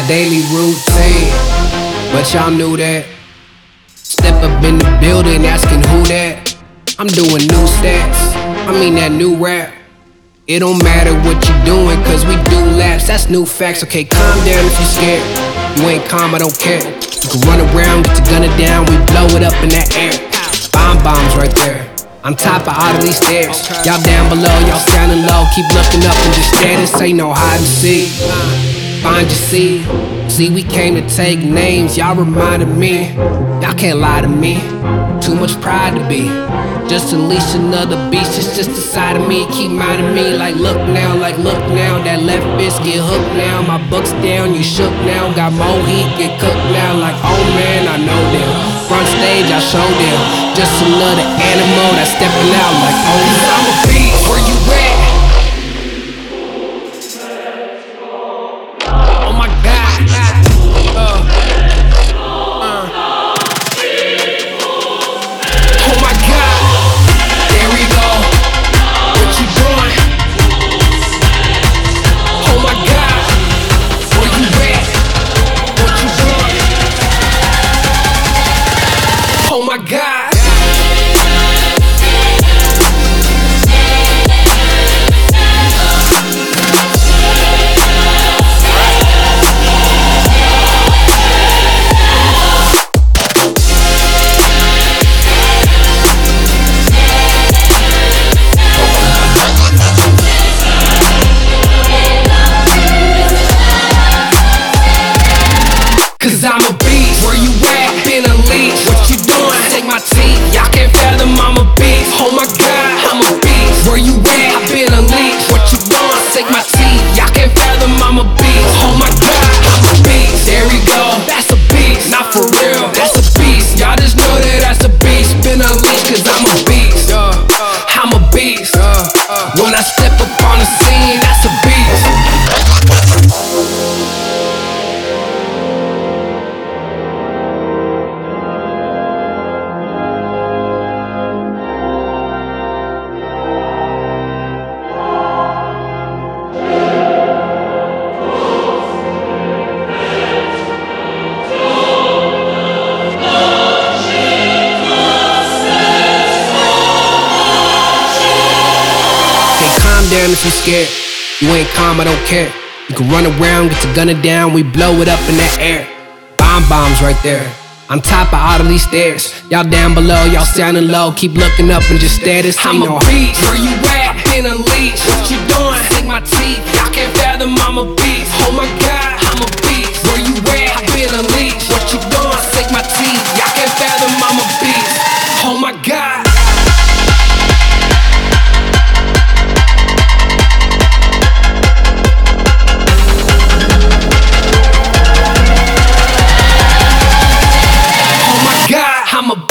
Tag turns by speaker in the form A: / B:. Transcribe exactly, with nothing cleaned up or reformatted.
A: daily routine, but y'all knew that. Step up in the building asking who that. I'm doing new stats, I mean that new rap. It don't matter what you doing, cause we do laps, that's new facts. Okay, calm down if you scared. You ain't calm, I don't care. You can run around, get your gunner down, we blow it up in that air. Bomb bombs right there, on top of all of these stairs. Y'all down below, y'all standing low, keep looking up and just stare. This ain't no hide and seek. Find your seat. See, we came to take names, y'all reminded me. Y'all can't lie to me. Too much pride to be. Just unleash another beast, it's just a side of me. Keep minding me like look now, like look now. That left fist get hooked now. My buck's down, you shook now. Got more heat, get cooked now. Like oh man, I know them. Front stage, I show them. Just another animal that's stepping out like oh man. I'm a beast, where you at? Oh my God. Uh, uh. Oh my God. There we go. What you doing? Oh my God. Where you at? What you doing? Oh my God. Cause I'm a beast, where you at? Been unleashed, what you doing? Take my teeth, y'all can't fathom I'm a beast. Oh my God, I'm a beast, where you at? I've been unleashed, what you doing? Take my teeth, y'all can't fathom I'm a beast. Oh my God, I'm a beast, there we go, that's a beast. Not for real, that's a beast. Y'all just know that that's a beast. Been unleashed cause I'm a beast, I'm a beast. When I step up on the scene, that's a beast. Calm down if you scared. You ain't calm, I don't care. You can run around, get your gunner down, we blow it up in that air. Bomb bombs right there, on top of all of these stairs. Y'all down below, y'all sounding low, keep looking up and just stare. This ain't no beast, where you at? Been unleashed, what you doing? Take my teeth, y'all can't fathom I'm a beast. Oh my God, I'm a beast, where you at? I've been unleashed, what you doing? Take my teeth, y'all can't fathom I'm a beast. Oh my God. I'm a